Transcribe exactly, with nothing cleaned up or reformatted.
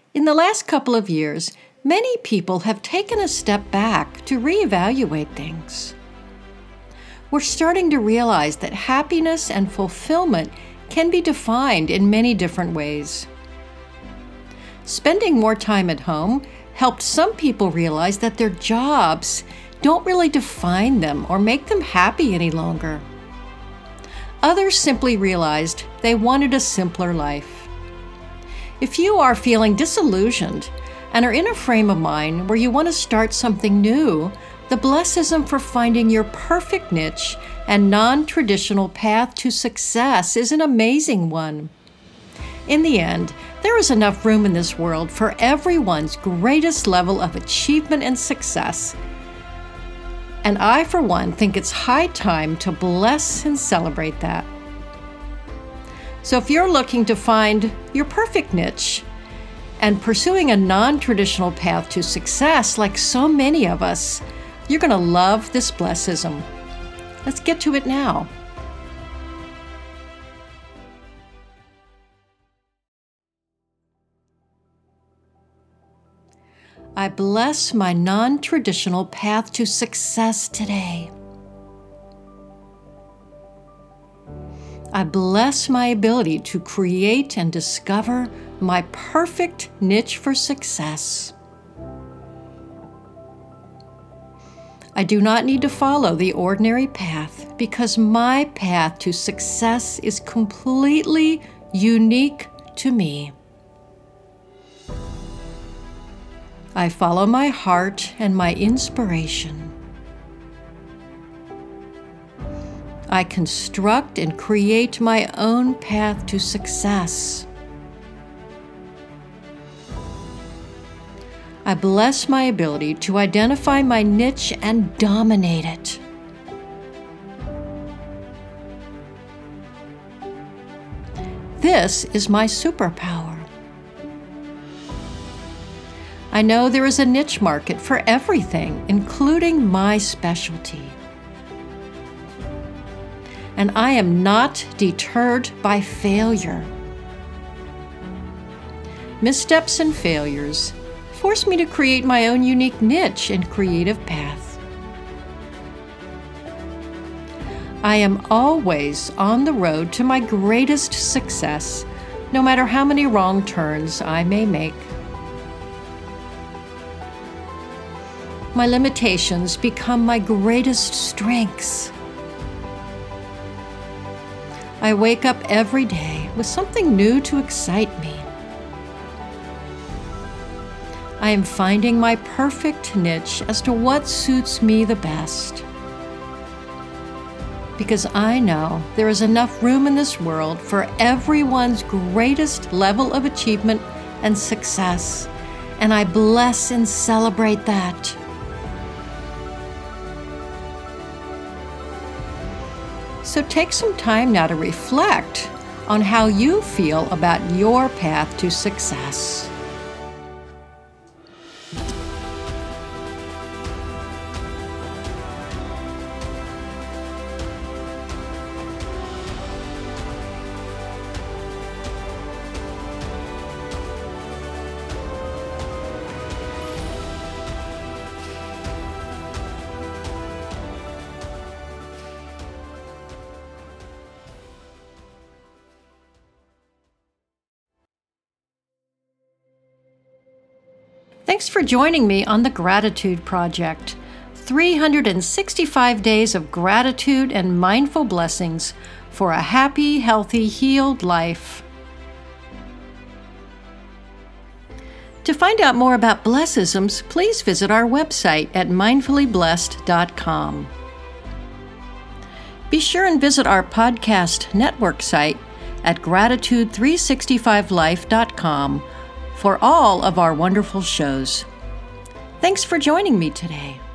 In the last couple of years, many people have taken a step back to reevaluate things. We're starting to realize that happiness and fulfillment can be defined in many different ways. Spending more time at home helped some people realize that their jobs don't really define them or make them happy any longer. Others simply realized they wanted a simpler life. If you are feeling disillusioned and are in a frame of mind where you want to start something new, the Blessism for finding your perfect niche and non-traditional path to success is an amazing one. In the end, there is enough room in this world for everyone's greatest level of achievement and success. And I, for one, think it's high time to bless and celebrate that. So if you're looking to find your perfect niche and pursuing a non-traditional path to success like so many of us, you're going to love this Blessism. Let's get to it now. I bless my non-traditional path to success today. I bless my ability to create and discover my perfect niche for success. I do not need to follow the ordinary path because my path to success is completely unique to me. I follow my heart and my inspiration. I construct and create my own path to success. I bless my ability to identify my niche and dominate it. This is my superpower. I know there is a niche market for everything, including my specialty. And I am not deterred by failure. Missteps and failures force me to create my own unique niche and creative path. I am always on the road to my greatest success, no matter how many wrong turns I may make. My limitations become my greatest strengths. I wake up every day with something new to excite me. I am finding my perfect niche as to what suits me the best. Because I know there is enough room in this world for everyone's greatest level of achievement and success, and I bless and celebrate that. So take some time now to reflect on how you feel about your path to success. Thanks for joining me on the Gratitude Project. three hundred sixty-five days of gratitude and mindful blessings for a happy, healthy, healed life. To find out more about Blessisms, please visit our website at mindfully blessed dot com. Be sure and visit our podcast network site at gratitude three sixty-five life dot com for all of our wonderful shows. Thanks for joining me today.